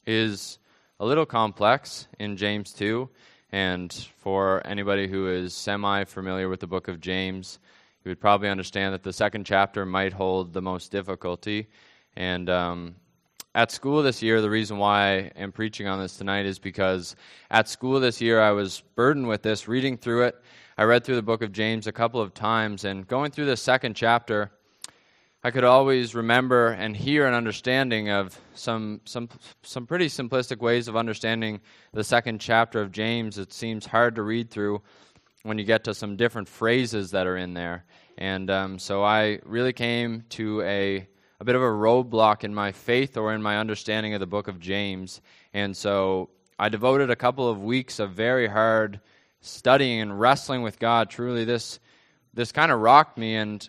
is a little complex in James 2, and for anybody who is semi-familiar with the book of James, you would probably understand that the second chapter might hold the most difficulty. And at school this year, the reason why I am preaching on this tonight is because at school this year I was burdened with this, reading through it. I read through the book of James a couple of times, and going through the second chapter, I could always remember and hear an understanding of some pretty simplistic ways of understanding the second chapter of James. It seems hard to read through when you get to some different phrases that are in there. And so I really came to a bit of a roadblock in my faith or in my understanding of the book of James. And so I devoted a couple of weeks of very hard studying and wrestling with God. Truly, this kind of rocked me, and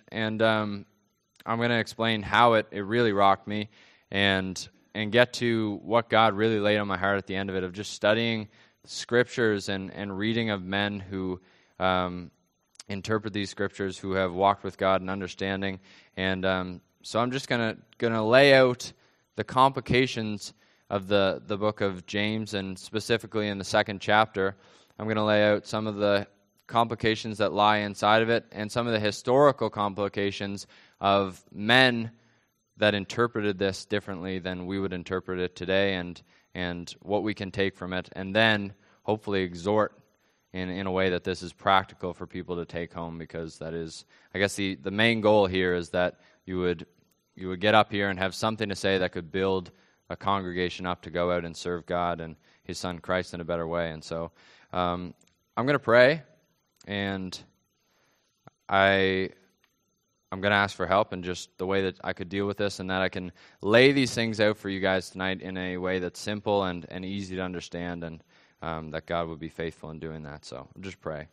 I'm going to explain how it really rocked me and get to what God really laid on my heart at the end of it, of just studying scriptures and reading of men who interpret these scriptures, who have walked with God and understanding. And so I'm just going to lay out the complications of the book of James, and specifically in the second chapter. I'm going to lay out some of the complications that lie inside of it and some of the historical complications of men that interpreted this differently than we would interpret it today, and what we can take from it, and then hopefully exhort in a way that this is practical for people to take home, because that is, I guess, the main goal here is that you would get up here and have something to say that could build a congregation up to go out and serve God and His Son Christ in a better way. And so I'm going to pray, and I'm going to ask for help in just the way that I could deal with this, and that I can lay these things out for you guys tonight in a way that's simple and easy to understand, and that God would be faithful in doing that. So I'll just pray.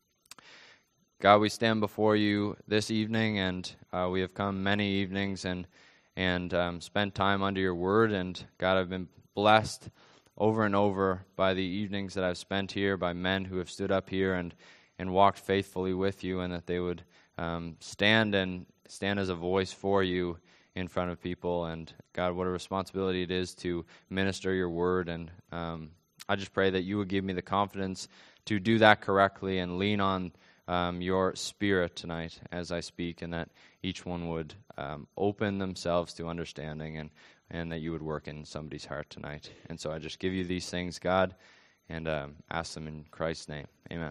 God, we stand before you this evening, and we have come many evenings and spent time under your word, and God, I've been blessed over and over by the evenings that I've spent here, by men who have stood up here and walked faithfully with you, and that they would stand as a voice for you in front of people. And God, what a responsibility it is to minister your word. And I just pray that you would give me the confidence to do that correctly and lean on your spirit tonight as I speak, and that each one would open themselves to understanding, and that you would work in somebody's heart tonight. And so I just give you these things, God, and ask them in Christ's name. Amen.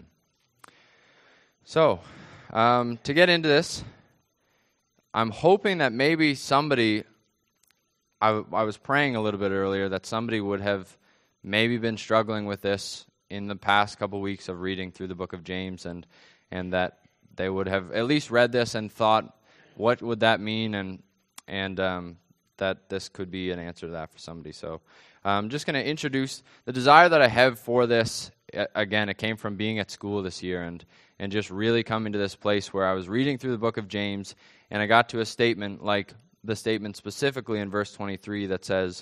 So, to get into this, I'm hoping that maybe somebody, I was praying a little bit earlier, that somebody would have maybe been struggling with this in the past couple weeks of reading through the book of James, and that they would have at least read this and thought, what would that mean, and that this could be an answer to that for somebody. So I'm just going to introduce the desire that I have for this. Again, it came from being at school this year and just really coming to this place where I was reading through the book of James, and I got to a statement, like the statement specifically in verse 23 that says,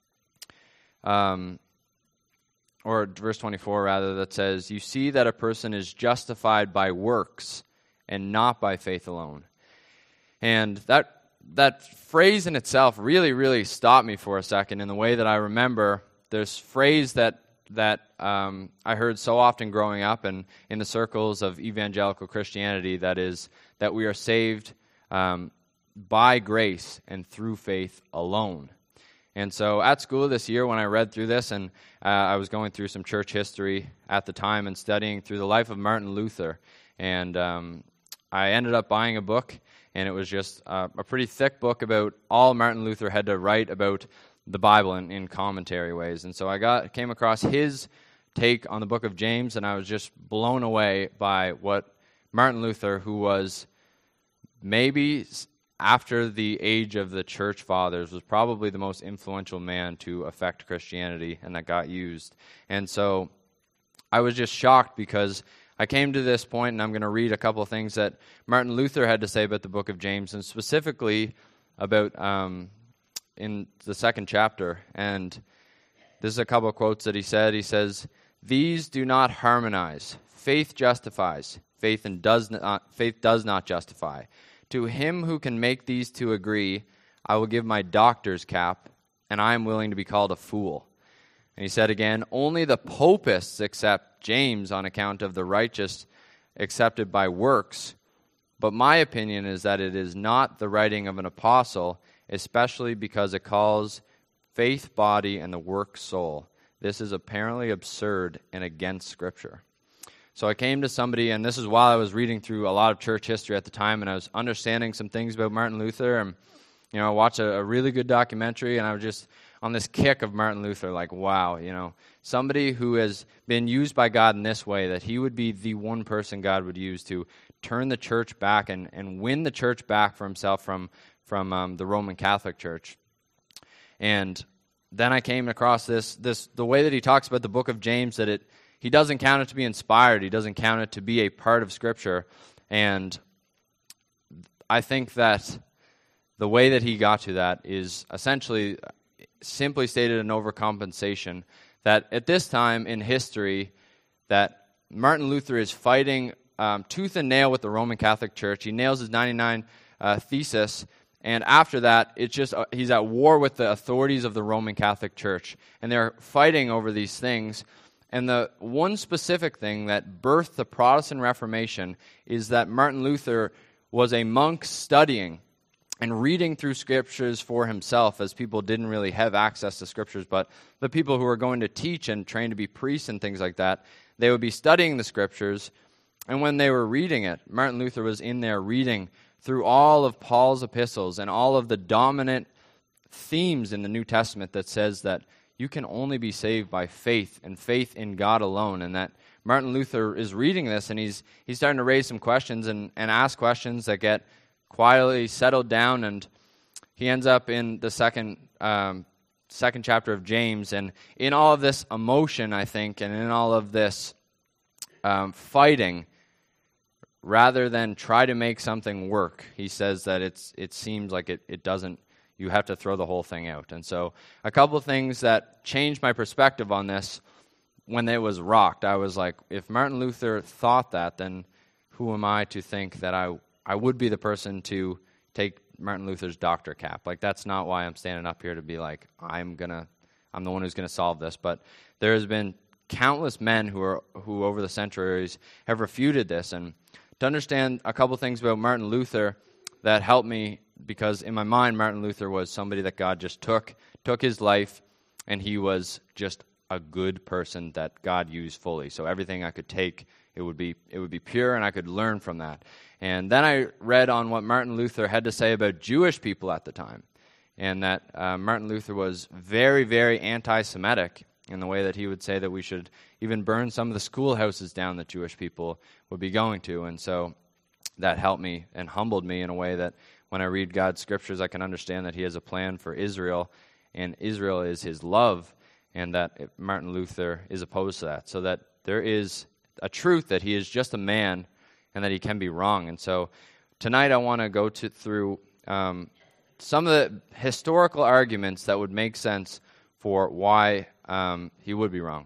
or verse 24 rather, that says, "You see that a person is justified by works and not by faith alone." And that phrase in itself really, really stopped me for a second in the way that I remember this phrase that I heard so often growing up and in the circles of evangelical Christianity, that is, that we are saved by grace and through faith alone. And so at school this year, when I read through this, and I was going through some church history at the time and studying through the life of Martin Luther, and I ended up buying a book, and it was just a pretty thick book about all Martin Luther had to write about the Bible in commentary ways. And so I came across his take on the book of James, and I was just blown away by what Martin Luther, who was maybe after the age of the church fathers, was probably the most influential man to affect Christianity, and that got used. And so I was just shocked, because I came to this point, and I'm going to read a couple of things that Martin Luther had to say about the book of James, and specifically about in the second chapter. And this is a couple of quotes that he said. He says, "These do not harmonize. Faith justifies. Faith does not justify. To him who can make these two agree, I will give my doctor's cap, and I am willing to be called a fool. And he said again, only the papists accept James on account of the righteous accepted by works. But my opinion is that it is not the writing of an apostle, especially because it calls faith body and the work soul. This is apparently absurd and against Scripture. So I came to somebody, and this is while I was reading through a lot of church history at the time, and I was understanding some things about Martin Luther, and I watched a really good documentary, and I was just on this kick of Martin Luther, like, wow, somebody who has been used by God in this way, that he would be the one person God would use to turn the church back and win the church back for himself from the Roman Catholic Church. And then I came across the way that he talks about the book of James, that he doesn't count it to be inspired, he doesn't count it to be a part of Scripture. And I think that the way that he got to that is essentially, simply stated, an overcompensation. That at this time in history, that Martin Luther is fighting tooth and nail with the Roman Catholic Church. He nails his 99 thesis, and after that, it's just he's at war with the authorities of the Roman Catholic Church, and they're fighting over these things. And the one specific thing that birthed the Protestant Reformation is that Martin Luther was a monk studying and reading through Scriptures for himself, as people didn't really have access to Scriptures, but the people who were going to teach and train to be priests and things like that, they would be studying the Scriptures, and when they were reading it, Martin Luther was in there reading through all of Paul's epistles and all of the dominant themes in the New Testament that says that you can only be saved by faith and faith in God alone, and that Martin Luther is reading this, and he's starting to raise some questions and ask questions that get quietly settled down, and he ends up in the second chapter of James. And in all of this emotion, I think, and in all of this fighting, rather than try to make something work, he says that it seems like it doesn't. You have to throw the whole thing out. And so a couple of things that changed my perspective on this when it was rocked. I was like, if Martin Luther thought that, then who am I to think that I would be the person to take Martin Luther's doctor cap? Like, that's not why I'm standing up here to be like, I'm the one who's gonna solve this. But there has been countless men who over the centuries have refuted this. And to understand a couple things about Martin Luther that helped me, because in my mind, Martin Luther was somebody that God just took his life, and he was just a good person that God used fully. So everything I could take, it would be pure, and I could learn from that. And then I read on what Martin Luther had to say about Jewish people at the time, and that Martin Luther was very, very anti-Semitic in the way that he would say that we should even burn some of the schoolhouses down that Jewish people would be going to. And so that helped me and humbled me in a way that when I read God's Scriptures, I can understand that he has a plan for Israel, and Israel is his love, and that Martin Luther is opposed to that. So that there is a truth that he is just a man and that he can be wrong. And so tonight I want to go through some of the historical arguments that would make sense for why he would be wrong.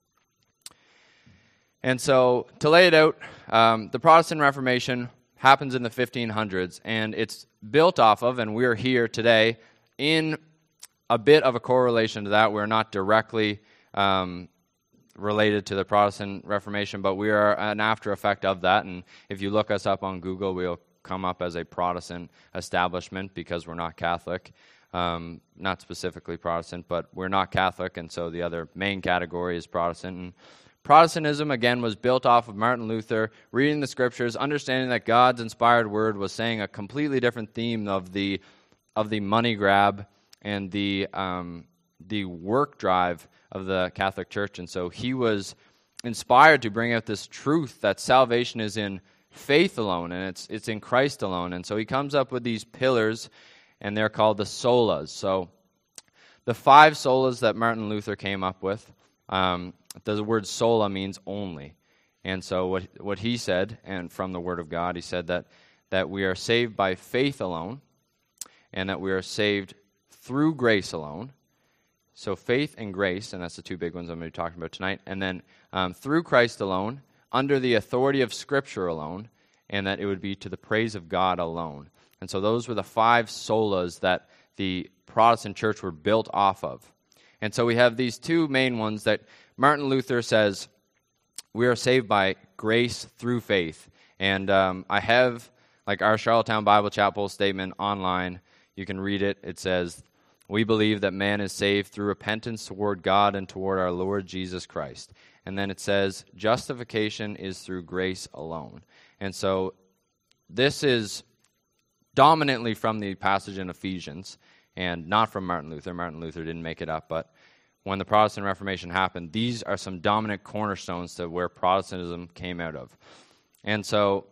And so to lay it out, the Protestant Reformation happens in the 1500s, and it's built off of, and we're here today in a bit of a correlation to that. We're not directly related to the Protestant Reformation, but we are an after effect of that. And if you look us up on Google, we'll come up as a Protestant establishment because we're not Catholic. Not specifically Protestant, but we're not Catholic, and so the other main category is Protestant. And Protestantism, again, was built off of Martin Luther, reading the Scriptures, understanding that God's inspired word was saying a completely different theme of the money grab and the work drive of the Catholic Church. And so he was inspired to bring out this truth that salvation is in faith alone, and it's in Christ alone. And so he comes up with these pillars, and they're called the solas. So the 5 solas that Martin Luther came up with, the word sola means only. And so what he said, and from the Word of God, he said that we are saved by faith alone, and that we are saved through grace alone. So faith and grace, and that's the 2 big ones I'm going to be talking about tonight. And then through Christ alone, under the authority of Scripture alone, and that it would be to the praise of God alone. And so those were the 5 solas that the Protestant church were built off of. And so we have these two main ones that Martin Luther says, we are saved by grace through faith. And I have like our Charlottetown Bible Chapel statement online. You can read it. It says, we believe that man is saved through repentance toward God and toward our Lord Jesus Christ. And then it says, justification is through grace alone. And so this is dominantly from the passage in Ephesians and not from Martin Luther. Martin Luther didn't make it up, but when the Protestant Reformation happened, these are some dominant cornerstones to where Protestantism came out of. And so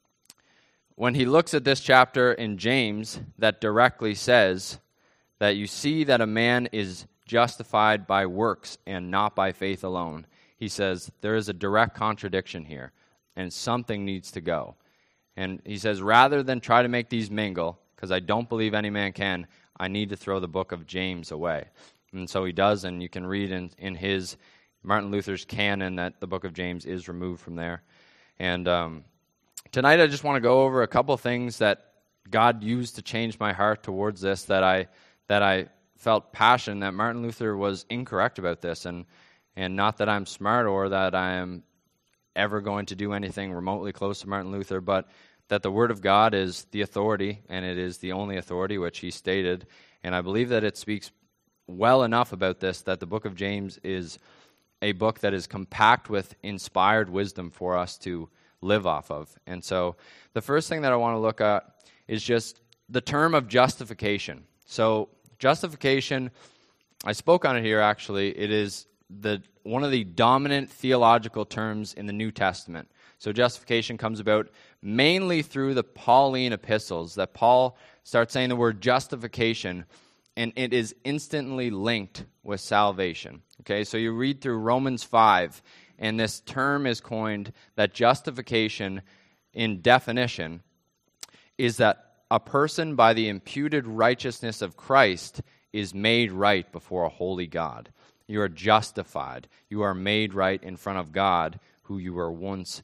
when he looks at this chapter in James that directly says that you see that a man is justified by works and not by faith alone, he says there is a direct contradiction here, and something needs to go. And he says, rather than try to make these mingle, because I don't believe any man can, I need to throw the book of James away. And so he does, and you can read in his, Martin Luther's canon, that the book of James is removed from there. And tonight I just want to go over a couple things that God used to change my heart towards this, that I felt passion that Martin Luther was incorrect about this, and not that I'm smart or that I am ever going to do anything remotely close to Martin Luther, but that the Word of God is the authority, and it is the only authority, which he stated. And I believe that it speaks well enough about this that the book of James is a book that is compact with inspired wisdom for us to live off of. And so the first thing that I want to look at is just the term of justification. So justification, I spoke on it here actually. It is one of the dominant theological terms in the New Testament. So justification comes about mainly through the Pauline epistles, that Paul starts saying the word justification, and it is instantly linked with salvation. Okay, so you read through Romans 5, and this term is coined that justification, in definition, is that a person by the imputed righteousness of Christ is made right before a holy God. You are justified. You are made right in front of God, who you were once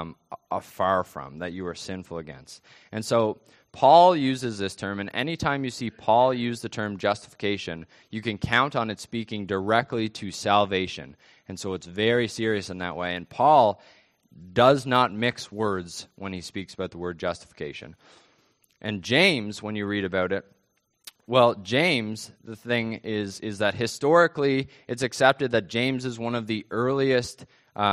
afar from, that you were sinful against. And so Paul uses this term, and anytime you see Paul use the term justification, you can count on it speaking directly to salvation. And so it's very serious in that way. And Paul does not mix words when he speaks about the word justification. And James, when you read about it, well, James, the thing is that historically it's accepted that James is one of the earliest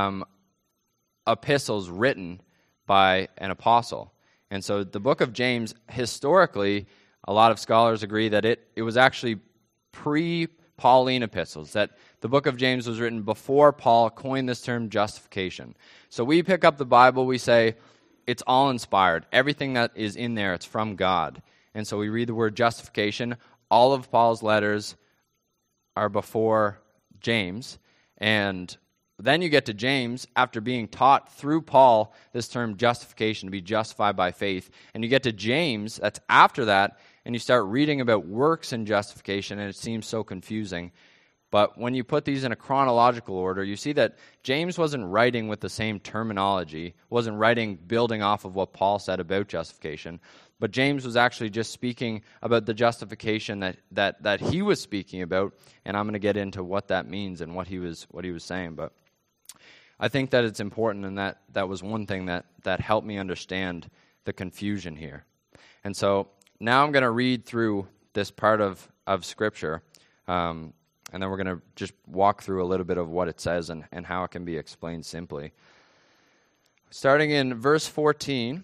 epistles written by an apostle. And so the book of James, historically, a lot of scholars agree that it was actually pre-Pauline epistles, that the book of James was written before Paul coined this term justification. So we pick up the Bible, we say it's all inspired. Everything that is in there, it's from God. And so we read the word justification. All of Paul's letters are before James. And then you get to James after being taught through Paul this term justification, to be justified by faith. And you get to James, that's after that, and you start reading about works and justification, and it seems so confusing. But when you put these in a chronological order, you see that James wasn't writing with the same terminology, wasn't writing building off of what Paul said about justification. But James was actually just speaking about the justification that he was speaking about, and I'm going to get into what that means and what he was saying. But I think that it's important, and that was one thing that helped me understand the confusion here. And so now I'm going to read through this part of Scripture, and then we're going to just walk through a little bit of what it says and how it can be explained simply. Starting in verse 14,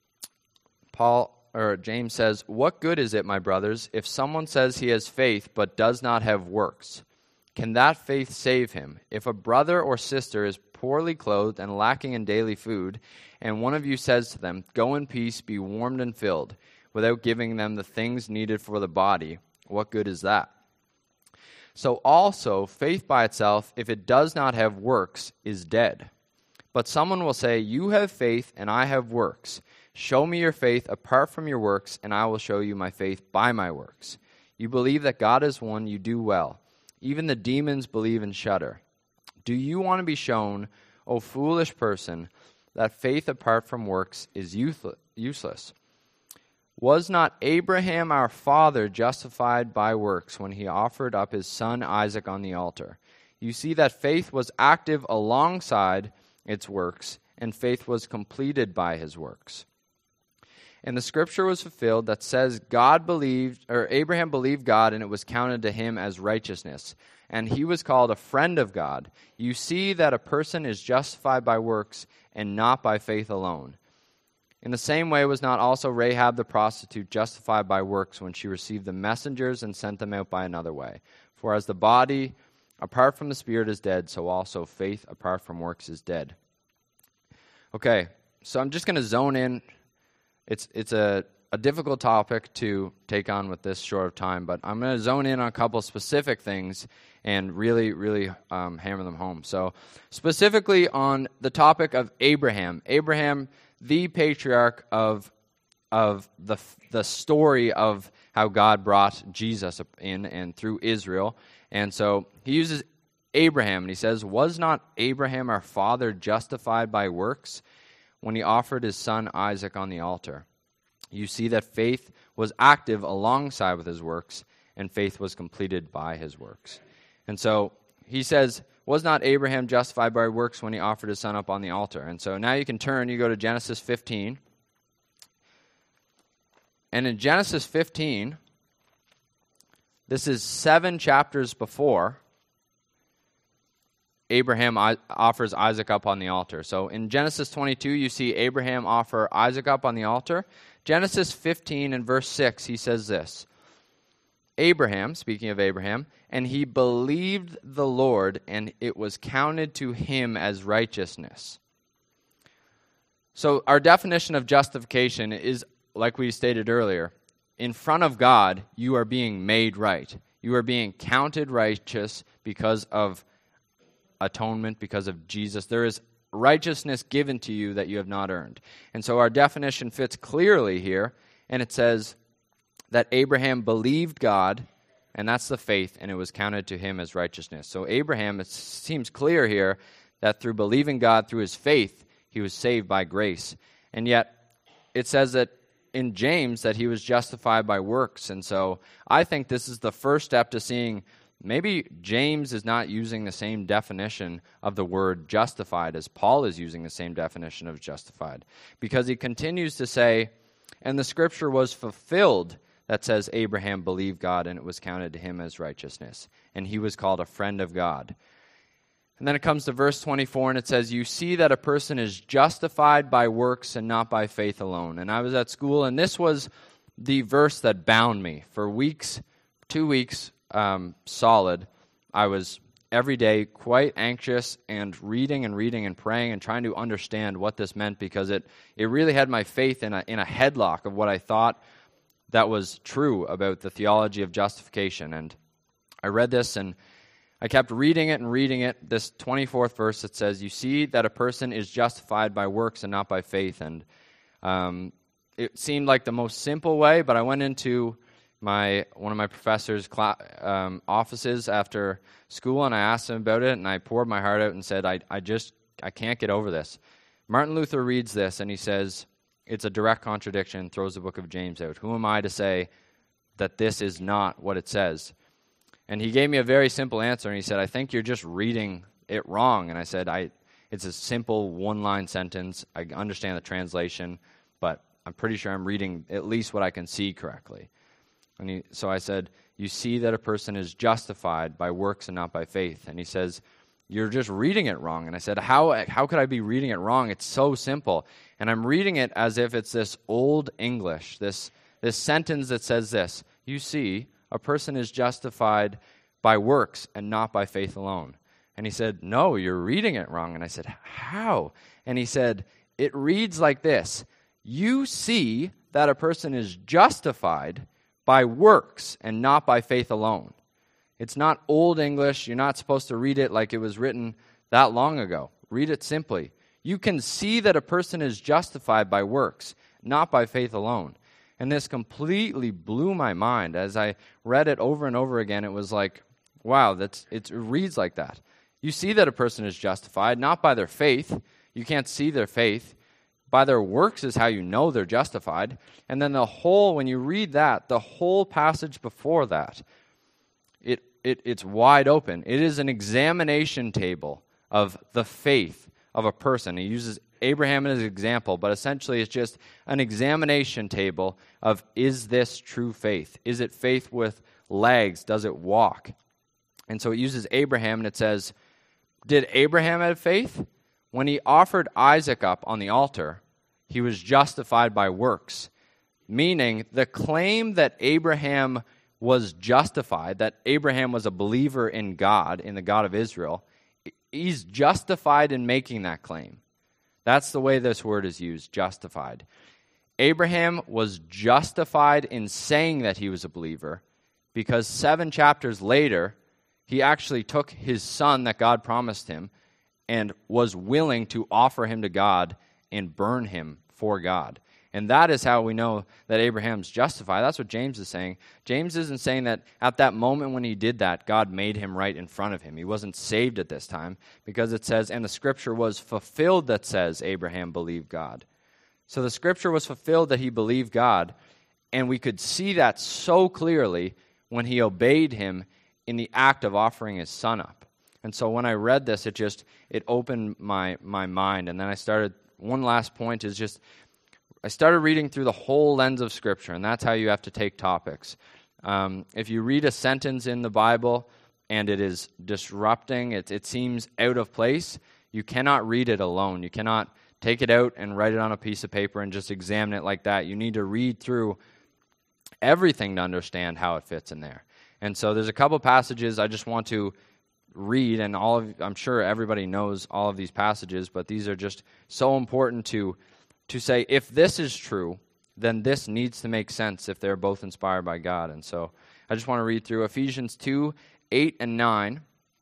James says, "What good is it, my brothers, if someone says he has faith but does not have works? Can that faith save him? If a brother or sister is poorly clothed and lacking in daily food, and one of you says to them, 'Go in peace, be warmed and filled,' without giving them the things needed for the body, what good is that? So also, faith by itself, if it does not have works, is dead. But someone will say, 'You have faith, and I have works. Show me your faith apart from your works, and I will show you my faith by my works. You believe that God is one, you do well. Even the demons believe and shudder. Do you want to be shown, O foolish person, that faith apart from works is useless? "Was not Abraham our father justified by works when he offered up his son Isaac on the altar? You see that faith was active alongside its works, and faith was completed by his works. And the scripture was fulfilled that says Abraham believed God, and it was counted to him as righteousness. And he was called a friend of God. You see that a person is justified by works and not by faith alone. In the same way was not also Rahab the prostitute justified by works when she received the messengers and sent them out by another way? For as the body apart from the spirit is dead, so also faith apart from works is dead." Okay, so I'm just going to zone in. It's a difficult topic to take on with this short of time, but I'm going to zone in on a couple specific things and really, really hammer them home. So specifically on the topic of Abraham. Abraham, the patriarch of the story of how God brought Jesus in and through Israel. And so he uses Abraham, and he says, "Was not Abraham our father justified by works when he offered his son Isaac on the altar? You see that faith was active alongside with his works, and faith was completed by his works." And so he says, "Was not Abraham justified by works when he offered his son up on the altar?" And so now you go to Genesis 15. And in Genesis 15, this is 7 chapters before Abraham offers Isaac up on the altar. So in Genesis 22, you see Abraham offer Isaac up on the altar. Genesis 15 and verse 6, he says this, "Abraham," speaking of Abraham, "and he believed the Lord, and it was counted to him as righteousness." So our definition of justification is, like we stated earlier, in front of God, you are being made right. You are being counted righteous because of atonement, because of Jesus. There is righteousness given to you that you have not earned. And so our definition fits clearly here, and it says that Abraham believed God, and that's the faith, and it was counted to him as righteousness. So Abraham, it seems clear here that through believing God, through his faith, he was saved by grace. And yet it says that in James that he was justified by works. And so I think this is the first step to seeing maybe James is not using the same definition of the word justified as Paul is using the same definition of justified. Because he continues to say, "And the scripture was fulfilled that says Abraham believed God, and it was counted to him as righteousness. And he was called a friend of God." And then it comes to verse 24, and it says, "You see that a person is justified by works and not by faith alone." And I was at school, and this was the verse that bound me. For weeks, 2 weeks solid, I was every day quite anxious and reading and praying and trying to understand what this meant, because it really had my faith in a headlock of what I thought that was true about the theology of justification. And I read this, and I kept reading it, this 24th verse that says, "You see that a person is justified by works and not by faith." And it seemed like the most simple way, but I went into one of my professor's offices after school, and I asked him about it, and I poured my heart out and said, I can't get over this. Martin Luther reads this, and he says, it's a direct contradiction, throws the book of James out. Who am I to say that this is not what it says? And he gave me a very simple answer, and he said, "I think you're just reading it wrong." And I said, it's a simple one-line sentence. I understand the translation, but I'm pretty sure I'm reading at least what I can see correctly. So I said, "You see that a person is justified by works and not by faith." And he says, "You're just reading it wrong." And I said, how could I be reading it wrong? It's so simple. And I'm reading it as if it's this old English, this sentence that says this: "You see, a person is justified by works and not by faith alone." And he said, "No, you're reading it wrong." And I said, "How?" And he said, "It reads like this: you see that a person is justified by works and not by faith alone." It's not old English. You're not supposed to read it like it was written that long ago. Read it simply. You can see that a person is justified by works, not by faith alone. And this completely blew my mind. As I read it over and over again, it was like, wow, it reads like that. You see that a person is justified, not by their faith. You can't see their faith. By their works is how you know they're justified. And then when you read that, the whole passage before that, it's wide open. It is an examination table of the faith of a person. He uses Abraham as an example, but essentially it's just an examination table of, is this true faith? Is it faith with legs? Does it walk? And so it uses Abraham, and it says, did Abraham have faith? When he offered Isaac up on the altar, he was justified by works. Meaning, the claim that Abraham was justified, that Abraham was a believer in God, in the God of Israel, he's justified in making that claim. That's the way this word is used, justified. Abraham was justified in saying that he was a believer because 7 chapters later, he actually took his son that God promised him and was willing to offer him to God and burn him for God. And that is how we know that Abraham's justified. That's what James is saying. James isn't saying that at that moment when he did that, God made him right in front of him. He wasn't saved at this time because it says, and the scripture was fulfilled that says Abraham believed God. So the scripture was fulfilled that he believed God, and we could see that so clearly when he obeyed him in the act of offering his son up. And so when I read this, it opened my mind. And then one last point is just, I started reading through the whole lens of Scripture, and that's how you have to take topics. If you read a sentence in the Bible and it is disrupting, it seems out of place, you cannot read it alone. You cannot take it out and write it on a piece of paper and just examine it like that. You need to read through everything to understand how it fits in there. And so there's a couple passages I just want to read, and I'm sure everybody knows all of these passages, but these are just so important to say, if this is true, then this needs to make sense if they're both inspired by God. And so I just want to read through Ephesians 2, 8 and 9.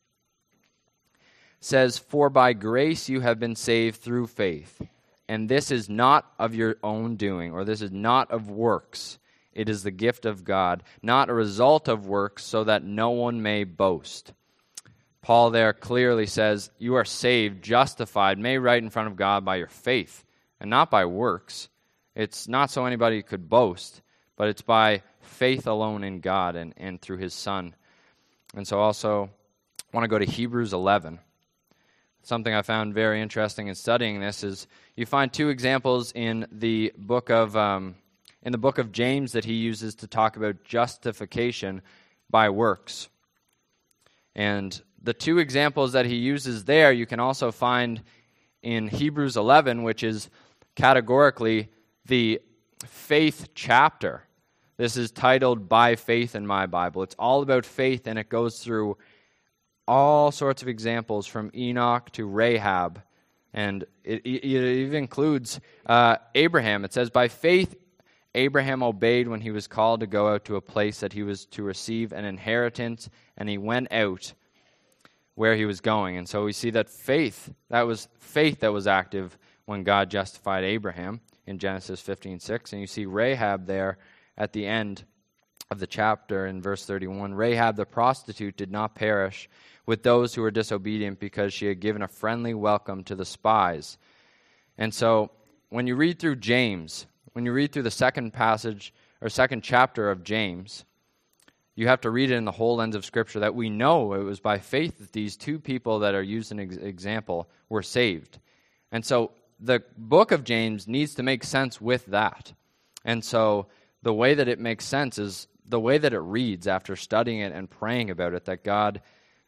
Says, "For by grace you have been saved through faith, and this is not of your own doing," or this is not of works. It is the gift of God, not a result of works, so that no one may boast. Paul there clearly says, you are saved, justified, made right in front of God by your faith, and not by works. It's not so anybody could boast, but it's by faith alone in God and through his Son. And so also, I want to go to Hebrews 11. Something I found very interesting in studying this is you find 2 examples in the book of James that he uses to talk about justification by works. And the 2 examples that he uses there, you can also find in Hebrews 11, which is categorically the faith chapter. This is titled By Faith in my Bible. It's all about faith, and it goes through all sorts of examples from Enoch to Rahab, and it even includes Abraham. It says, by faith Abraham obeyed when he was called to go out to a place that he was to receive an inheritance, and he went out where he was going. And so we see that faith that was active when God justified Abraham in Genesis 15:6. And you see Rahab there at the end of the chapter in verse 31. Rahab the prostitute did not perish with those who were disobedient because she had given a friendly welcome to the spies. And so when you read through James, when you read through the second passage or second chapter of James, you have to read it in the whole lens of Scripture that we know it was by faith that these 2 people that are used in example were saved. And so the book of James needs to make sense with that. And so the way that it makes sense is the way that it reads after studying it and praying about it, that God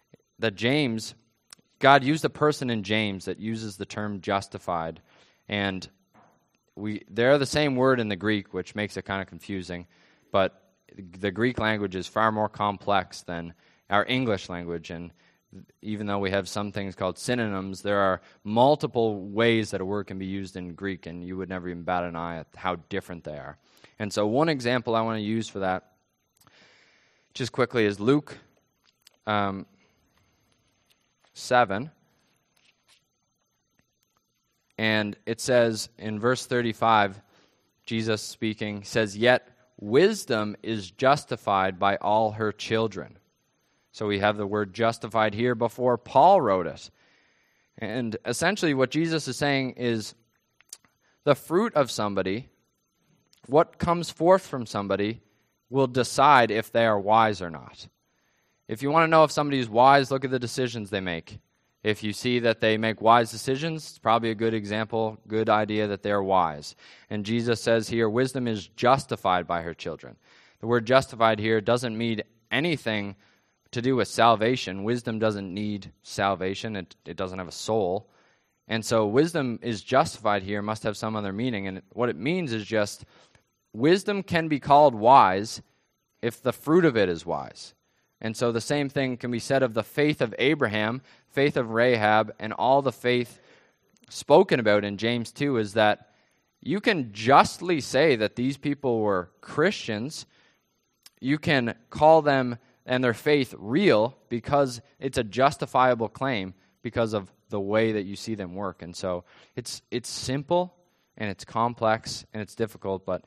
used a person in James that uses the term justified. And they're the same word in the Greek, which makes it kind of confusing. But the Greek language is far more complex than our English language. And even though we have some things called synonyms, there are multiple ways that a word can be used in Greek, and you would never even bat an eye at how different they are. And so one example I want to use for that, just quickly, is Luke 7. And it says in verse 35, Jesus speaking, says, "Yet wisdom is justified by all her children." So we have the word justified here before Paul wrote it. And essentially what Jesus is saying is the fruit of somebody, what comes forth from somebody, will decide if they are wise or not. If you want to know if somebody is wise, look at the decisions they make. If you see that they make wise decisions, it's probably a good example, good idea that they're wise. And Jesus says here, wisdom is justified by her children. The word justified here doesn't mean anything to do with salvation. Wisdom doesn't need salvation. It doesn't have a soul. And so wisdom is justified here must have some other meaning. And what it means is just wisdom can be called wise if the fruit of it is wise. And so the same thing can be said of the faith of Abraham, faith of Rahab, and all the faith spoken about in James 2 is that you can justly say that these people were Christians. You can call them and their faith real because it's a justifiable claim because of the way that you see them work. And so it's simple and it's complex and it's difficult, but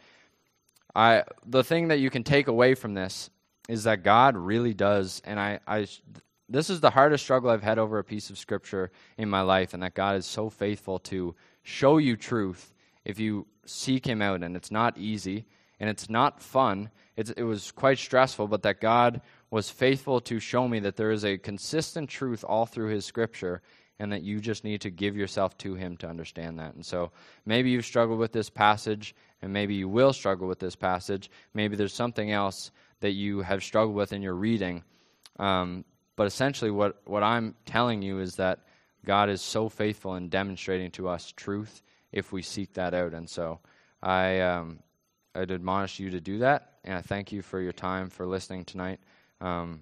the thing that you can take away from this is that God really does, and this is the hardest struggle I've had over a piece of Scripture in my life, and that God is so faithful to show you truth if you seek Him out, and it's not easy, and it's not fun. It was quite stressful, but that God was faithful to show me that there is a consistent truth all through His Scripture, and that you just need to give yourself to Him to understand that. And so maybe you've struggled with this passage, and maybe you will struggle with this passage. Maybe there's something else that you have struggled with in your reading. But essentially what I'm telling you is that God is so faithful in demonstrating to us truth if we seek that out. And so I'd admonish you to do that, and I thank you for your time, for listening tonight. And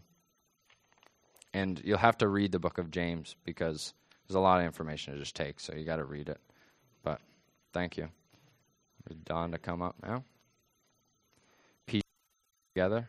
you'll have to read the book of James because there's a lot of information to just take, so you got to read it. But thank you. Don to come up now. Peace together.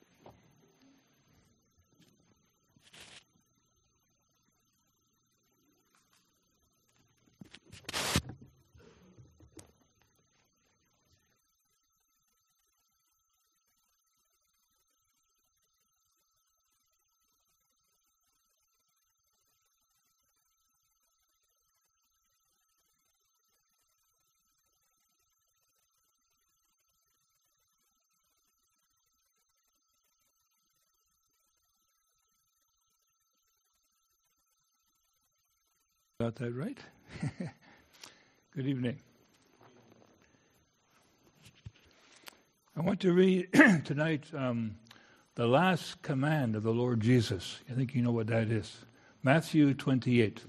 Got that right? Good evening. I want to read tonight the last command of the Lord Jesus. I think you know what that is. Matthew 28.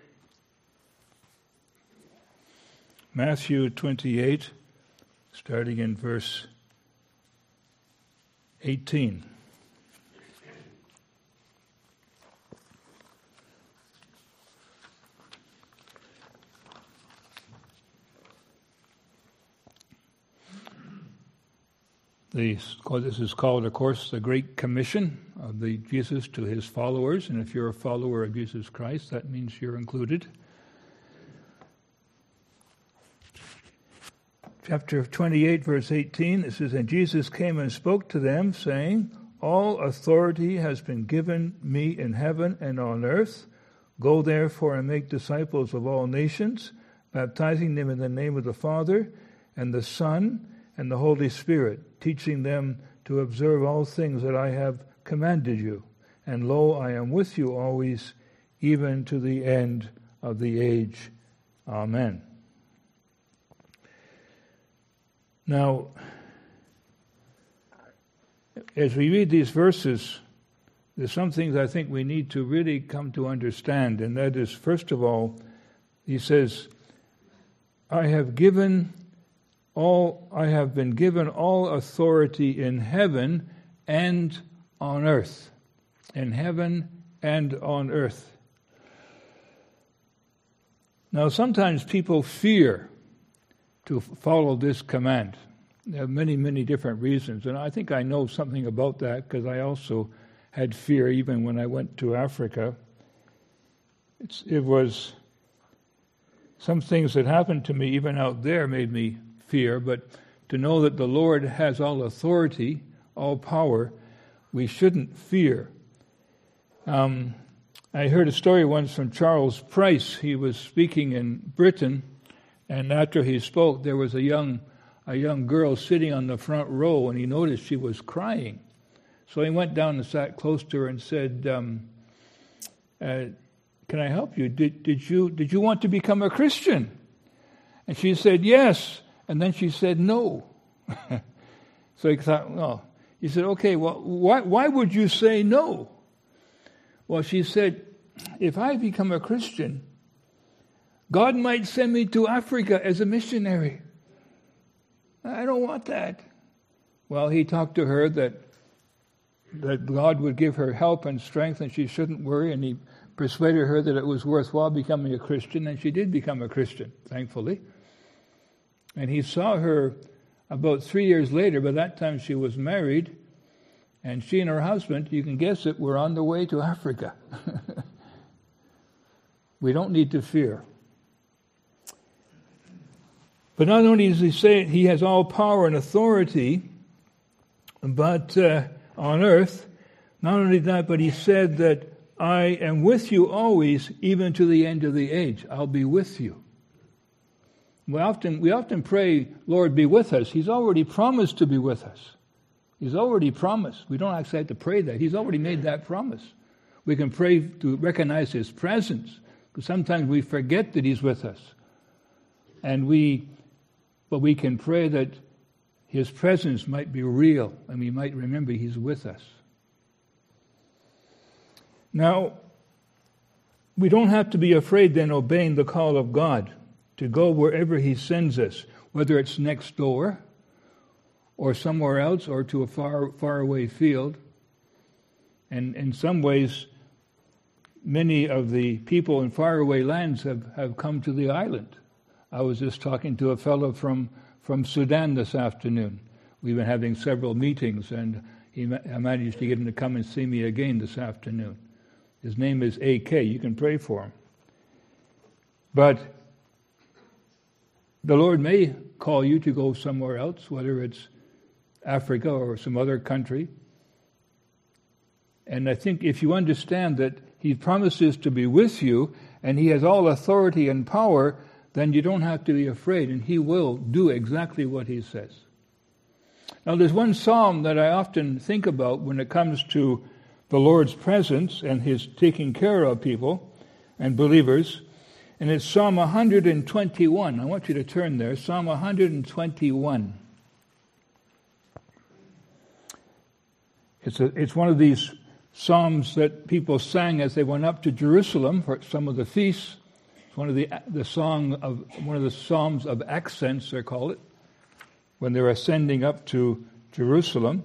Matthew 28, starting in verse 18. This is called, of course, the Great Commission of Jesus to His followers. And if you're a follower of Jesus Christ, that means you're included. Chapter 28, verse 18, it says, "And Jesus came and spoke to them, saying, All authority has been given me in heaven and on earth. Go therefore and make disciples of all nations, baptizing them in the name of the Father and the Son and the Holy Spirit, teaching them to observe all things that I have commanded you. And lo, I am with you always, even to the end of the age. Amen." Now, as we read these verses, there's some things I think we need to really come to understand, and that is, first of all, he says, I have been given all authority in heaven and on earth. In heaven and on earth. Now, sometimes people fear to follow this command. There are many, many different reasons, and I think I know something about that because I also had fear even when I went to Africa. It was some things that happened to me even out there made me fear, but to know that the Lord has all authority, all power, we shouldn't fear. I heard a story once from Charles Price. He was speaking in Britain, And after he spoke, there was a young girl sitting on the front row, and he noticed she was crying. So he went down and sat close to her and said, "Can I help you? Did you want to become a Christian?" And she said, "Yes." And then she said, "No." So he thought, "No." He said, "Okay, well, why would you say no?" Well, she said, "If I become a Christian, God might send me to Africa as a missionary. I don't want that." Well, he talked to her that God would give her help and strength and she shouldn't worry, and he persuaded her that it was worthwhile becoming a Christian, and she did become a Christian, thankfully. And he saw her about 3 years later. By that time she was married, and she and her husband, you can guess it, were on the way to Africa. We don't need to fear. But not only does he say he has all power and authority, but on earth, not only that, but he said that I am with you always, even to the end of the age. I'll be with you. We often pray, Lord, be with us. He's already promised to be with us. He's already promised. We don't actually have to pray that. He's already made that promise. We can pray to recognize His presence, because sometimes we forget that He's with us. But we can pray that His presence might be real, and we might remember He's with us. Now, we don't have to be afraid then obeying the call of God to go wherever He sends us, whether it's next door or somewhere else or to a far away field. And in some ways, many of the people in faraway lands have come to the island. I was just talking to a fellow from Sudan this afternoon. We've been having several meetings, and I managed to get him to come and see me again this afternoon. His name is A.K. You can pray for him. But the Lord may call you to go somewhere else, whether it's Africa or some other country. And I think if you understand that He promises to be with you and He has all authority and power, then you don't have to be afraid, and He will do exactly what He says. Now, there's one psalm that I often think about when it comes to the Lord's presence and His taking care of people and believers, and it's Psalm 121. I want you to turn there, Psalm 121. It's one of these psalms that people sang as they went up to Jerusalem for some of the feasts. It's one of the psalms of accents, they call it, when they're ascending up to Jerusalem.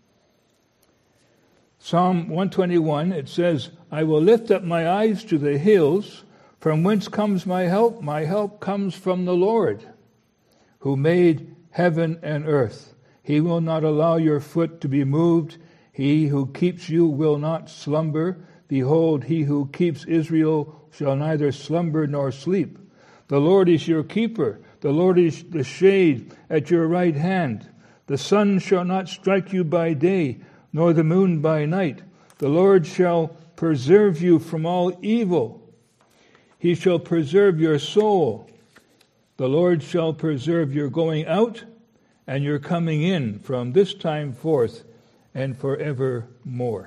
Psalm 121, it says, "I will lift up my eyes to the hills, from whence comes my help? My help comes from the Lord, who made heaven and earth. He will not allow your foot to be moved. He who keeps you will not slumber. Behold, He who keeps Israel shall neither slumber nor sleep. The Lord is your keeper. The Lord is the shade at your right hand. The sun shall not strike you by day, nor the moon by night. The Lord shall preserve you from all evil. He shall preserve your soul. The Lord shall preserve your going out and your coming in from this time forth and forevermore."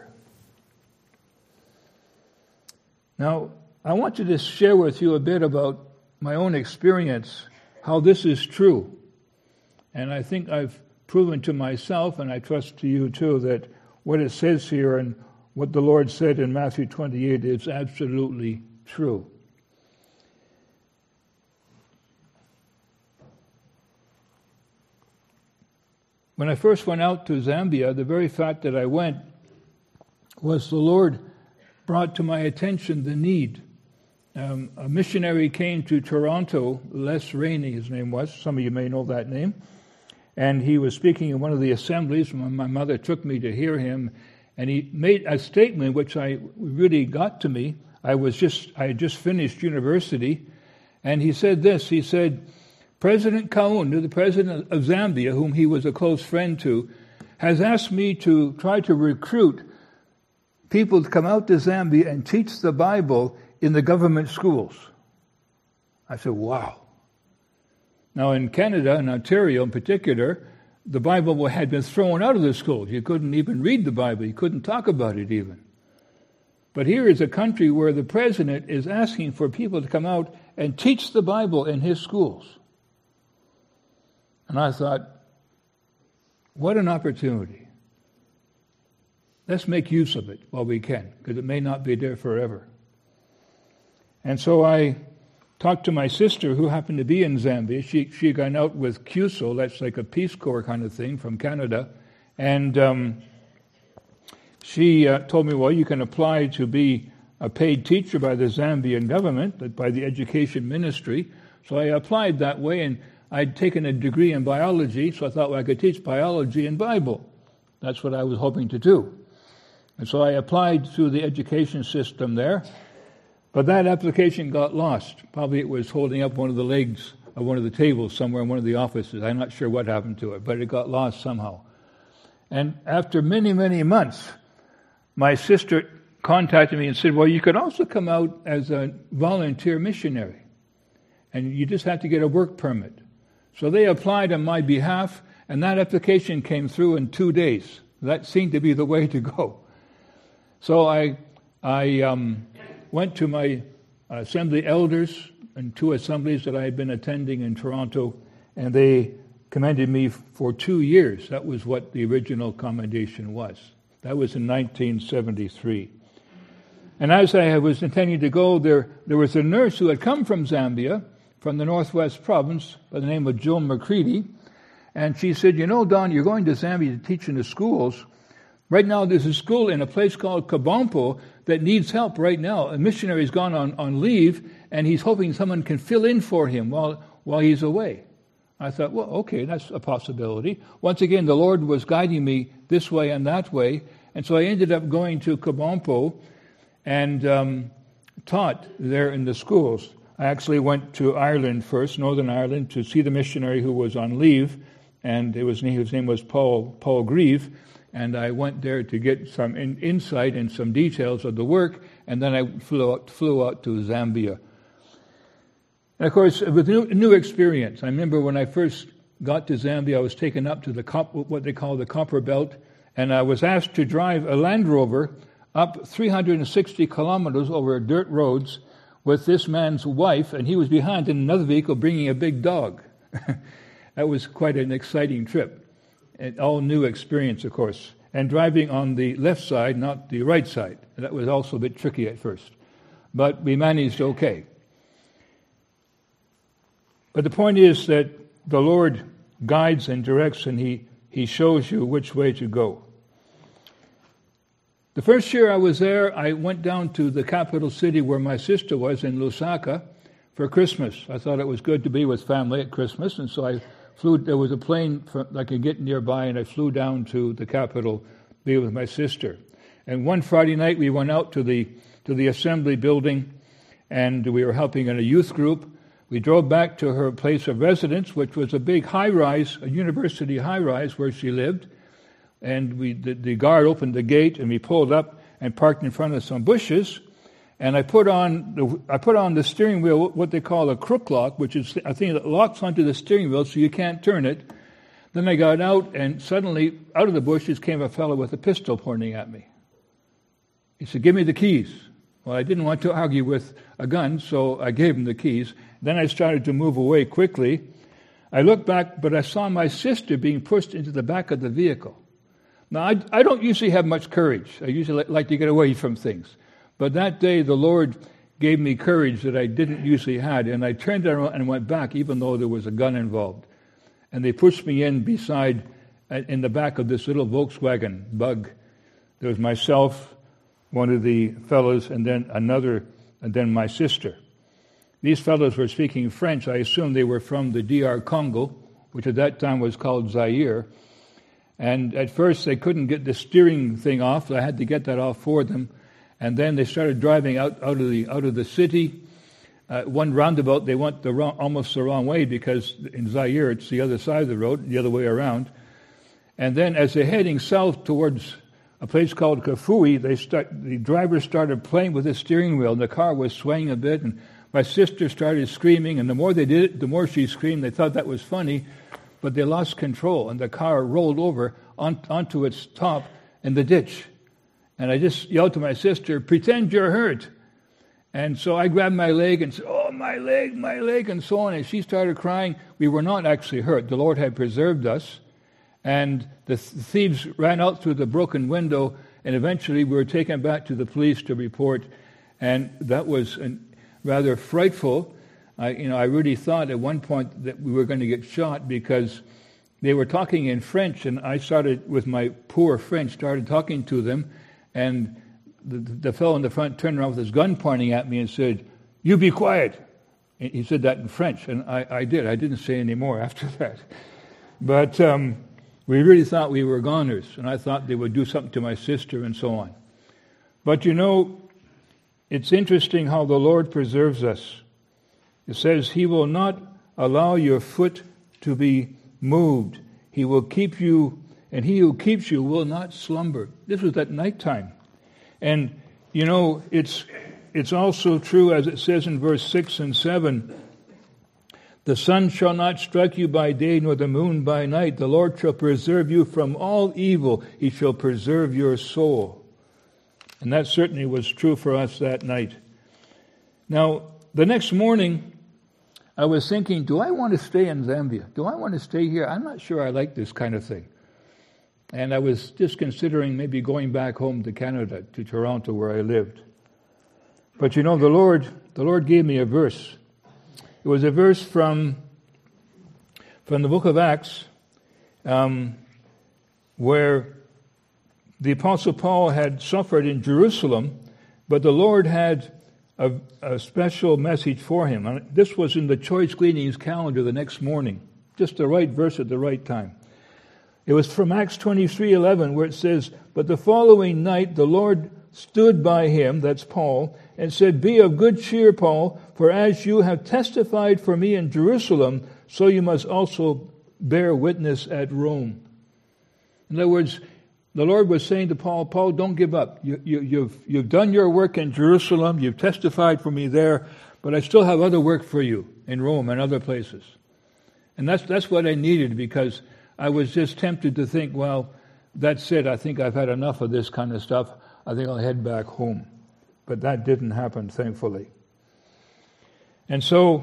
Now, I want to just share with you a bit about my own experience, how this is true. And I think I've proven to myself, and I trust to you too, that what it says here and what the Lord said in Matthew 28 is absolutely true. When I first went out to Zambia, the very fact that I went was the Lord brought to my attention the need. A missionary came to Toronto, Les Rainey his name was, some of you may know that name, and he was speaking in one of the assemblies. My mother took me to hear him, and he made a statement which really got to me. I had just finished university, and he said this. He said, "President Kaunda, the president of Zambia, whom he was a close friend to, has asked me to try to recruit people to come out to Zambia and teach the Bible in the government schools." I said, wow. Now in Canada, in Ontario in particular, the Bible had been thrown out of the schools. You couldn't even read the Bible. You couldn't talk about it even. But here is a country where the president is asking for people to come out and teach the Bible in his schools. And I thought, what an opportunity. Let's make use of it while we can, because it may not be there forever. And so I talked to my sister, who happened to be in Zambia. She had gone out with CUSO, that's like a Peace Corps kind of thing from Canada. And she told me, well, you can apply to be a paid teacher by the Zambian government, by the education ministry. So I applied that way, and I'd taken a degree in biology, so I thought, well, I could teach biology and Bible. That's what I was hoping to do. And so I applied through the education system there. But that application got lost. Probably it was holding up one of the legs of one of the tables somewhere in one of the offices. I'm not sure what happened to it, but it got lost somehow. And after many, many months, my sister contacted me and said, well, you could also come out as a volunteer missionary, and you just have to get a work permit. So they applied on my behalf, and that application came through in 2 days. That seemed to be the way to go. So I went to my assembly elders and 2 assemblies that I had been attending in Toronto, and they commended me for 2 years. That was what the original commendation was. That was in 1973. And as I was intending to go, there was a nurse who had come from Zambia, from the Northwest Province, by the name of Jill McCready, and she said, you know, Don, you're going to Zambia to teach in the schools. Right now there's a school in a place called Kabompo that needs help right now. A missionary's gone on leave, and he's hoping someone can fill in for him while he's away. I thought, well, okay, that's a possibility. Once again, the Lord was guiding me this way and that way, and so I ended up going to Kabompo and taught there in the schools. I actually went to Ireland first, Northern Ireland, to see the missionary who was on leave, and his name was Paul Grieve, and I went there to get some insight and some details of the work, and then I flew out to Zambia. And of course, it was a new experience. I remember when I first got to Zambia, I was taken up to what they call the Copper Belt, and I was asked to drive a Land Rover up 360 kilometers over dirt roads with this man's wife, and he was behind in another vehicle bringing a big dog. That was quite an exciting trip. An all new experience, of course. And driving on the left side, not the right side. That was also a bit tricky at first. But we managed okay. But the point is that the Lord guides and directs, and He shows you which way to go. The first year I was there, I went down to the capital city where my sister was, in Lusaka, for Christmas. I thought it was good to be with family at Christmas, and so I flew. There was a plane I could get nearby, and I flew down to the capital to be with my sister. And one Friday night, we went out to the assembly building, and we were helping in a youth group. We drove back to her place of residence, which was a big high-rise, a university high-rise where she lived. And the guard opened the gate, and we pulled up and parked in front of some bushes. And I put on the steering wheel what they call a crook lock, which is a thing that locks onto the steering wheel so you can't turn it. Then I got out, and suddenly out of the bushes came a fellow with a pistol pointing at me. He said, "Give me the keys." Well, I didn't want to argue with a gun, so I gave him the keys. Then I started to move away quickly. I looked back, but I saw my sister being pushed into the back of the vehicle. Now, I don't usually have much courage. I usually like to get away from things. But that day, the Lord gave me courage that I didn't usually have, and I turned around and went back, even though there was a gun involved. And they pushed me in the back of this little Volkswagen Bug. There was myself, one of the fellows, and then my sister. These fellows were speaking French. I assume they were from the DR Congo, which at that time was called Zaire. And at first they couldn't get the steering thing off. I had to get that off for them. And then they started driving out of the city. One roundabout, they went almost the wrong way, because in Zaire it's the other side of the road, the other way around. And then as they're heading south towards a place called Kafui, the driver started playing with the steering wheel, and the car was swaying a bit. And my sister started screaming, and the more they did it, the more she screamed. They thought that was funny, but they lost control, and the car rolled over onto its top in the ditch. And I just yelled to my sister, "Pretend you're hurt." And so I grabbed my leg and said, "Oh, my leg," and so on. And she started crying. We were not actually hurt. The Lord had preserved us. And the thieves ran out through the broken window, and eventually we were taken back to the police to report. And that was rather frightful. I really thought at one point that we were going to get shot because they were talking in French, and I started, with my poor French, started talking to them. And the fellow in the front turned around with his gun pointing at me and said, "You be quiet." And he said that in French, and I did. I didn't say any more after that. But we really thought we were goners, and I thought they would do something to my sister and so on. But it's interesting how the Lord preserves us. It says, He will not allow your foot to be moved. He will keep you, and He who keeps you will not slumber. This was at nighttime. And, it's also true, as it says in verse 6 and 7, the sun shall not strike you by day, nor the moon by night. The Lord shall preserve you from all evil. He shall preserve your soul. And that certainly was true for us that night. Now, the next morning, I was thinking, do I want to stay in Zambia? Do I want to stay here? I'm not sure I like this kind of thing. And I was just considering maybe going back home to Canada, to Toronto, where I lived. But the Lord gave me a verse. It was a verse from the book of Acts, where the Apostle Paul had suffered in Jerusalem, but the Lord had a special message for him. And this was in the Choice Gleanings calendar the next morning, just the right verse at the right time. It was from Acts 23:11, where it says, "But the following night the Lord stood by him," that's Paul, "and said, 'Be of good cheer, Paul, for as you have testified for me in Jerusalem, so you must also bear witness at Rome.'" In other words, the Lord was saying to Paul, "Paul, don't give up. You've done your work in Jerusalem, you've testified for me there, but I still have other work for you in Rome and other places." And that's what I needed, because I was just tempted to think, well, that's it. I think I've had enough of this kind of stuff. I think I'll head back home. But that didn't happen, thankfully. And so,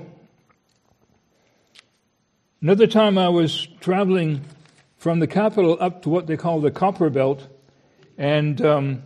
another time I was traveling from the capital up to what they call the Copper Belt, and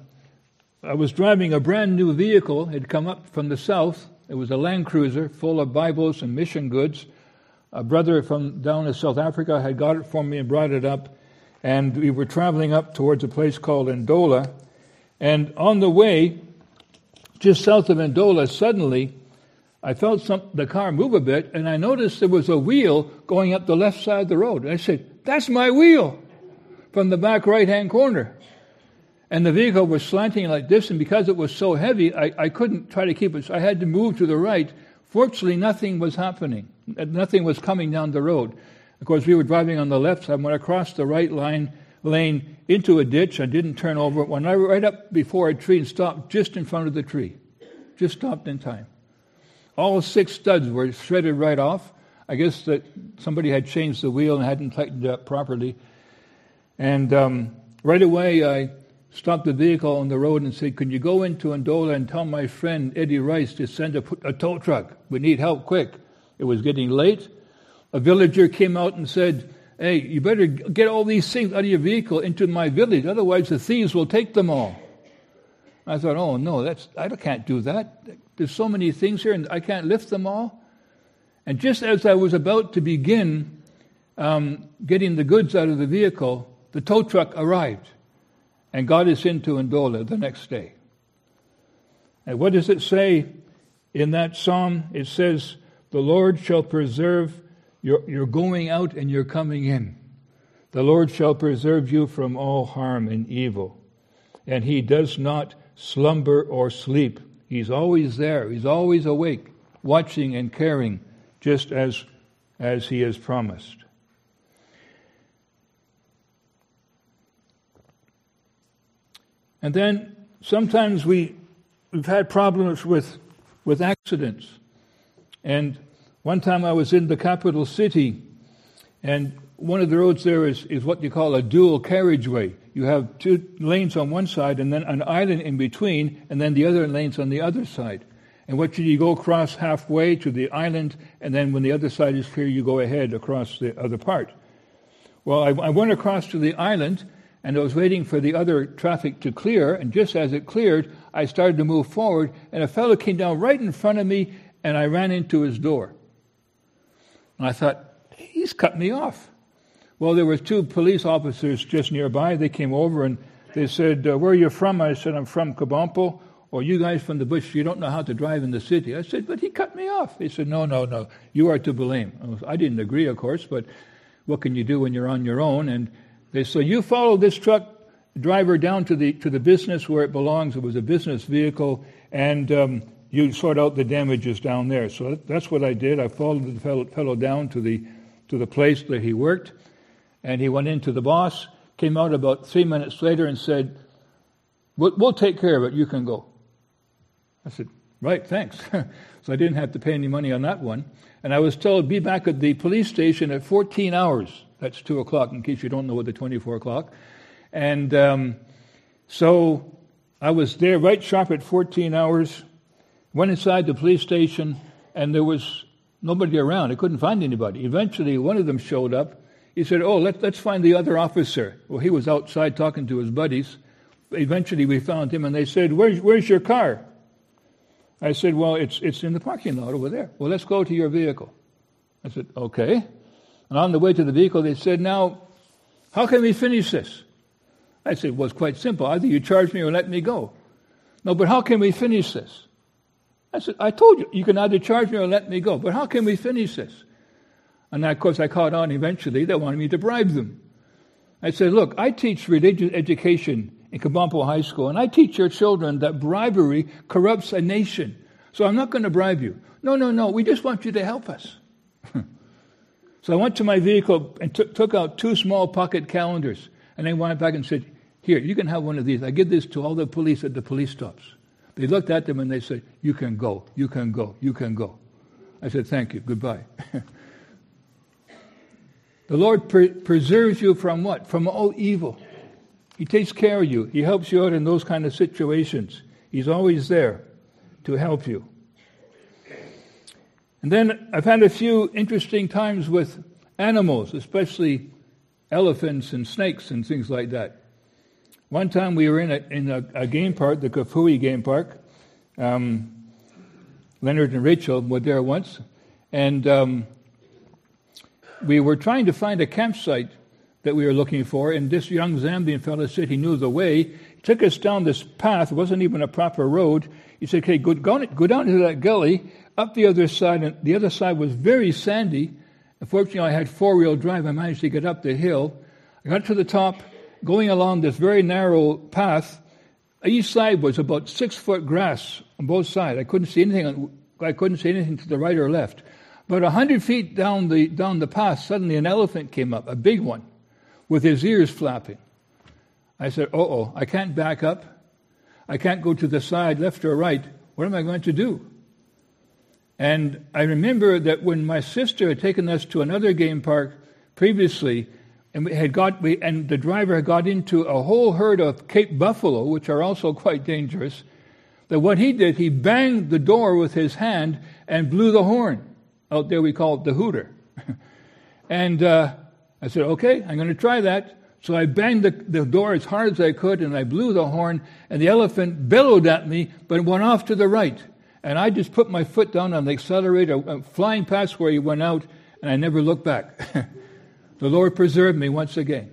I was driving a brand new vehicle. It had come up from the south. It was a Land Cruiser full of Bibles and mission goods. A brother from down in South Africa had got it for me and brought it up, and we were traveling up towards a place called Ndola. And on the way, just south of Ndola, suddenly I felt the car move a bit, and I noticed there was a wheel going up the left side of the road. And I said, "That's my wheel," from the back right-hand corner. And the vehicle was slanting like this, and because it was so heavy, I couldn't try to keep it. So I had to move to the right. Fortunately, nothing was happening. Nothing was coming down the road. Of course, we were driving on the left side. When I crossed the right lane into a ditch, I didn't turn over. When I right up before a tree and stopped just in front of the tree. Just stopped in time. All 6 studs were shredded right off. I guess that somebody had changed the wheel and hadn't tightened it up properly. And right away, I stopped the vehicle on the road and said, "Can you go into Ndola and tell my friend Eddie Rice to send a tow truck? We need help quick." It was getting late. A villager came out and said, "Hey, you better get all these things out of your vehicle into my village, otherwise the thieves will take them all." I thought, "Oh no, I can't do that. There's so many things here, and I can't lift them all." And just as I was about to begin getting the goods out of the vehicle, the tow truck arrived and got us into Ndola the next day. And what does it say in that psalm? It says, "The Lord shall preserve your going out and your coming in. The Lord shall preserve you from all harm and evil. And He does not slumber or sleep." He's always there. He's always awake, watching and caring, just as He has promised. And then sometimes we've had problems with accidents. And one time I was in the capital city, and one of the roads there is what you call a dual carriageway. You have 2 lanes on one side and then an island in between, and then the other lanes on the other side. And what you go across halfway to the island, and then when the other side is clear, you go ahead across the other part. Well, I went across to the island, and I was waiting for the other traffic to clear, and just as it cleared, I started to move forward, and a fellow came down right in front of me, and I ran into his door. And I thought, he's cut me off. Well, there were 2 police officers just nearby. They came over, and they said, where are you from? I said, I'm from Kabampo. Or you guys from the bush, you don't know how to drive in the city. I said, but he cut me off. They said, no, you are to blame. I didn't agree, of course, but what can you do when you're on your own? And they said, you follow this truck driver down to the business where it belongs. It was a business vehicle, and you sort out the damages down there. So that's what I did. I followed the fellow down to the place that he worked, and he went into the boss, came out about 3 minutes later and said, we'll take care of it. You can go. I said, right, thanks. So I didn't have to pay any money on that one. And I was told, be back at the police station at 14 hours. That's 2 o'clock, in case you don't know what the 24 o'clock. And so I was there right sharp at 14 hours, went inside the police station, and there was nobody around. I couldn't find anybody. Eventually, one of them showed up. He said, let's find the other officer. Well, he was outside talking to his buddies. Eventually, we found him, and they said, where's your car? I said, well, it's in the parking lot over there. Well, let's go to your vehicle. I said, okay. And on the way to the vehicle, they said, now, how can we finish this? I said, well, it's quite simple. Either you charge me or let me go. No, but how can we finish this? I said, I told you can either charge me or let me go. But how can we finish this? And of course, I caught on eventually. They wanted me to bribe them. I said, look, I teach religious education in Kabampo High School, and I teach your children that bribery corrupts a nation. So I'm not going to bribe you. No, we just want you to help us. So I went to my vehicle and took out 2 small pocket calendars, and they went back and said, here, you can have one of these. I give this to all the police at the police stops. They looked at them and they said, you can go, you can go, you can go. I said, thank you, goodbye. The Lord preserves you from what? From all evil. He takes care of you. He helps you out in those kind of situations. He's always there to help you. And then I've had a few interesting times with animals, especially elephants and snakes and things like that. One time we were in a game park, the Kafui game park. Leonard and Rachel were there once. And we were trying to find a campsite that we were looking for, and this young Zambian fellow said he knew the way. He took us down this path. It wasn't even a proper road. He said, okay, go down into that gully, up the other side, and the other side was very sandy. Unfortunately, I had 4-wheel drive. I managed to get up the hill. I got to the top, going along this very narrow path. Each side was about 6-foot grass on both sides. I couldn't see anything to the right or left. But 100 feet down the path, suddenly an elephant came up, a big one, with his ears flapping. I said, I can't back up. I can't go to the side, left or right. What am I going to do? And I remember that when my sister had taken us to another game park previously, and the driver had got into a whole herd of Cape buffalo, which are also quite dangerous, that what he did, he banged the door with his hand and blew the horn. Out there we call it the hooter. And I said, okay, I'm going to try that. So I banged the door as hard as I could, and I blew the horn, and the elephant bellowed at me, but went off to the right. And I just put my foot down on the accelerator, flying past where he went out, and I never looked back. The Lord preserved me once again.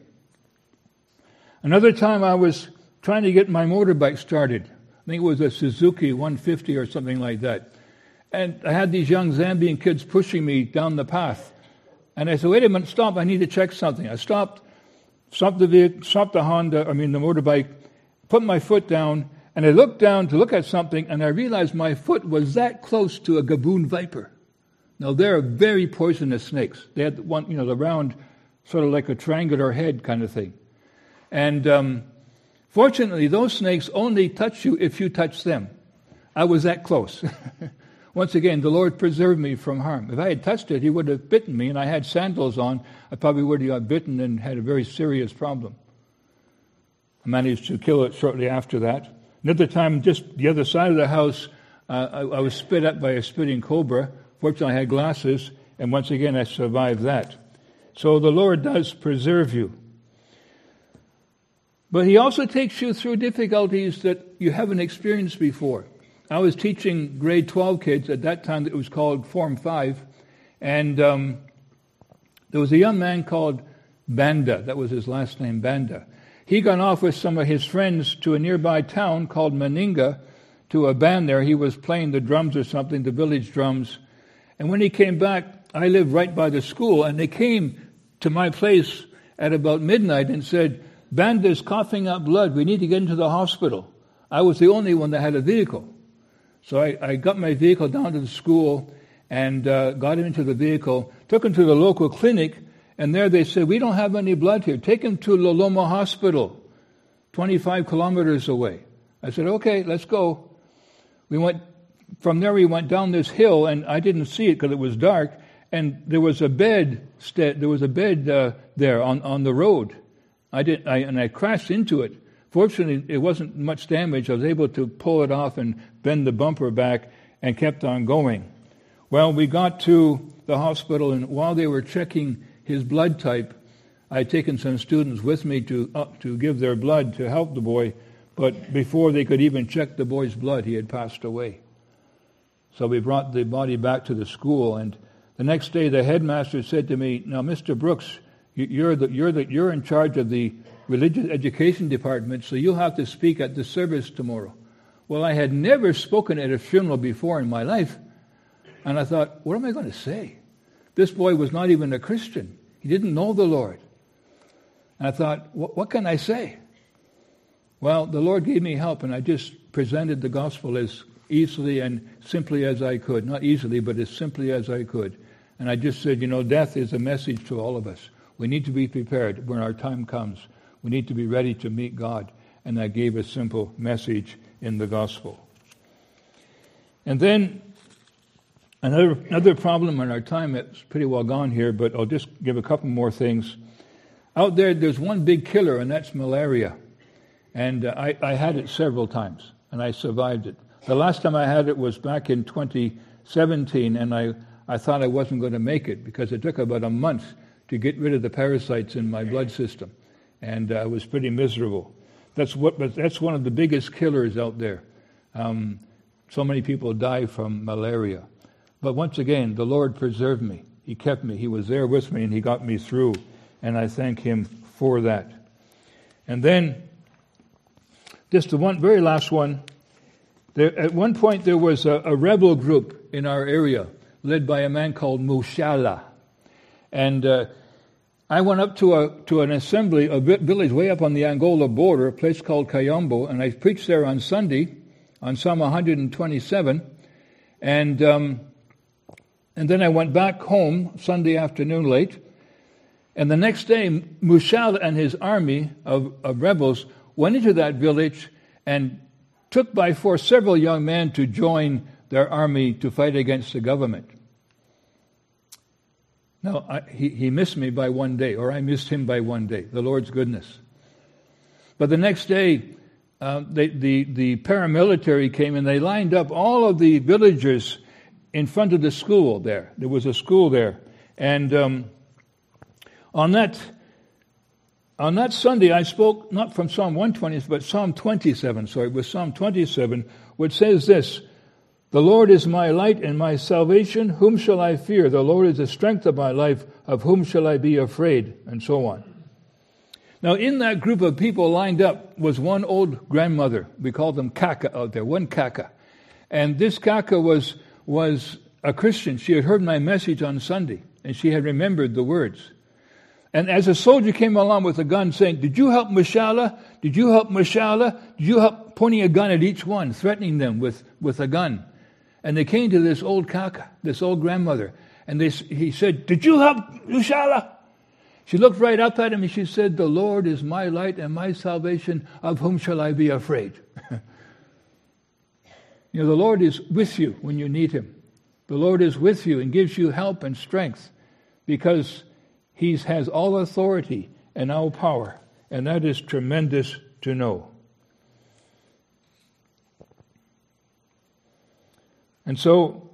Another time I was trying to get my motorbike started. I think it was a Suzuki 150 or something like that. And I had these young Zambian kids pushing me down the path. And I said, wait a minute, stop, I need to check something. I stopped the motorbike, put my foot down, and I looked down to look at something, and I realized my foot was that close to a gaboon viper. Now, they're very poisonous snakes. They had one, the round, sort of like a triangular head kind of thing. And fortunately, those snakes only touch you if you touch them. I was that close. Once again, the Lord preserved me from harm. If I had touched it, he would have bitten me, and I had sandals on. I probably would have got bitten and had a very serious problem. I managed to kill it shortly after that. Another time, just the other side of the house, I was spit at by a spitting cobra. Fortunately, I had glasses, and once again, I survived that. So the Lord does preserve you. But he also takes you through difficulties that you haven't experienced before. I was teaching grade 12 kids. At that time, it was called Form 5. And there was a young man called Banda. That was his last name, Banda. He got off with some of his friends to a nearby town called Meninga, to a band there. He was playing the drums or something, the village drums. And when he came back, I lived right by the school, and they came to my place at about midnight and said, Banda's coughing up blood. We need to get into the hospital. I was the only one that had a vehicle. So I got my vehicle down to the school and got him into the vehicle, took him to the local clinic, and there they said, we don't have any blood here. Take him to Loloma Hospital, 25 kilometers away. I said, okay, let's go. From there we went down this hill, and I didn't see it because it was dark, and there was a bed there on the road. I crashed into it. Fortunately, it wasn't much damage. I was able to pull it off and bend the bumper back and kept on going. Well, we got to the hospital, and while they were checking his blood type, I had taken some students with me to give their blood to help the boy, but before they could even check the boy's blood, he had passed away. So we brought the body back to the school, and the next day the headmaster said to me, now, Mr. Brooks, you're in charge of the religious education department, so you'll have to speak at the service tomorrow. Well, I had never spoken at a funeral before in my life, and I thought, what am I going to say? This boy was not even a Christian. He didn't know the Lord. And I thought, what can I say? Well, the Lord gave me help, and I just presented the gospel as easily and simply as I could. Not easily, but as simply as I could. And I just said, death is a message to all of us. We need to be prepared when our time comes. We need to be ready to meet God. And I gave a simple message in the gospel. And then another problem in our time, it's pretty well gone here, but I'll just give a couple more things. Out there's one big killer, and that's malaria. And I had it several times, and I survived it. The last time I had it was back in 2017, and I thought I wasn't going to make it because it took about a month to get rid of the parasites in my blood system. And I was pretty miserable. That's one of the biggest killers out there. So many people die from malaria. But once again, the Lord preserved me. He kept me. He was there with me, and he got me through. And I thank him for that. And then, just the one very last one. At one point, there was a rebel group in our area led by a man called Mushala. And I went up to an assembly, a village way up on the Angola border, a place called Kayambo, and I preached there on Sunday, on Psalm 127. And then I went back home Sunday afternoon late. And the next day, Mushala and his army of rebels went into that village and took by force several young men to join their army to fight against the government. Now, he missed me by one day, or I missed him by one day, the Lord's goodness. But the next day, the paramilitary came and they lined up all of the villagers in front of the school there. There was a school there. And on that Sunday, I spoke not from Psalm 120, but Psalm 27. So it was Psalm 27, which says this, the Lord is my light and my salvation. Whom shall I fear? The Lord is the strength of my life. Of whom shall I be afraid? And so on. Now, in that group of people lined up was one old grandmother. We called them Kaka out there, one Kaka. And this Kaka was a Christian. She had heard my message on Sunday, and she had remembered the words. And as a soldier came along with a gun saying, did you help Mushala? Did you help Mushala? Did you help? Pointing a gun at each one, threatening them with a gun. And they came to this old Kaka, this old grandmother. And he said, did you help Mushala? She looked right up at him and she said, the Lord is my light and my salvation. Of whom shall I be afraid? The Lord is with you when you need him. The Lord is with you and gives you help and strength because He has all authority and all power. And that is tremendous to know. And so,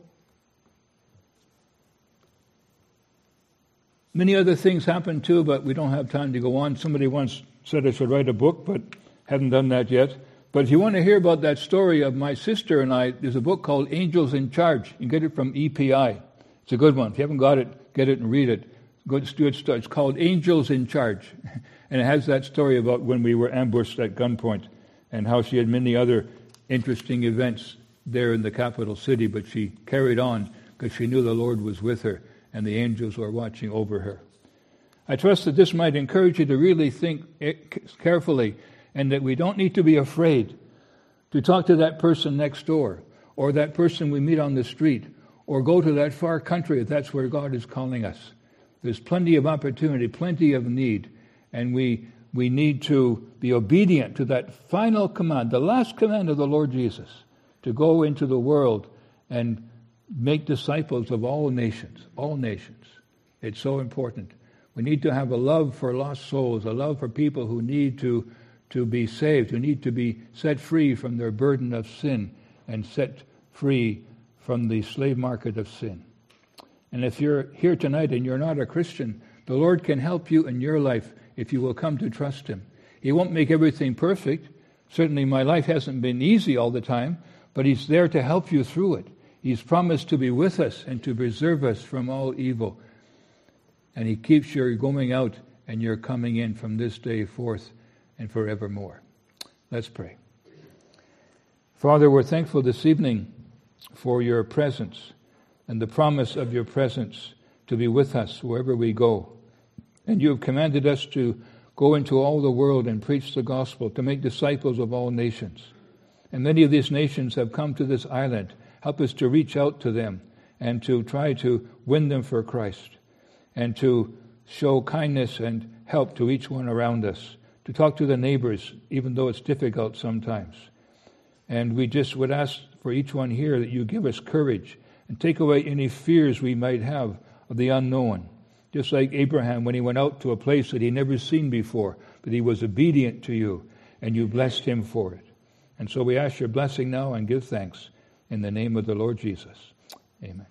many other things happen too, but we don't have time to go on. Somebody once said I should write a book, but haven't done that yet. But if you want to hear about that story of my sister and I, there's a book called Angels in Charge. You can get it from EPI. It's a good one. If you haven't got it, get it and read it. Good start. It's called Angels in Charge. And it has that story about when we were ambushed at gunpoint and how she had many other interesting events there in the capital city, but she carried on because she knew the Lord was with her and the angels were watching over her. I trust that this might encourage you to really think carefully and that we don't need to be afraid to talk to that person next door or that person we meet on the street or go to that far country if that's where God is calling us. There's plenty of opportunity, plenty of need, and we need to be obedient to that final command, the last command of the Lord Jesus, to go into the world and make disciples of all nations, all nations. It's so important. We need to have a love for lost souls, a love for people who need to be saved, who need to be set free from their burden of sin and set free from the slave market of sin. And if you're here tonight and you're not a Christian, the Lord can help you in your life if you will come to trust Him. He won't make everything perfect. Certainly my life hasn't been easy all the time, but He's there to help you through it. He's promised to be with us and to preserve us from all evil. And He keeps your going out and your coming in from this day forth and forevermore. Let's pray. Father, we're thankful this evening for your presence and the promise of your presence to be with us wherever we go. And you have commanded us to go into all the world and preach the gospel, to make disciples of all nations. And many of these nations have come to this island. Help us to reach out to them and to try to win them for Christ and to show kindness and help to each one around us, to talk to the neighbors, even though it's difficult sometimes. And we just would ask for each one here that you give us courage and take away any fears we might have of the unknown. Just like Abraham when he went out to a place that he never seen before, but he was obedient to you and you blessed him for it. And so we ask your blessing now and give thanks in the name of the Lord Jesus. Amen.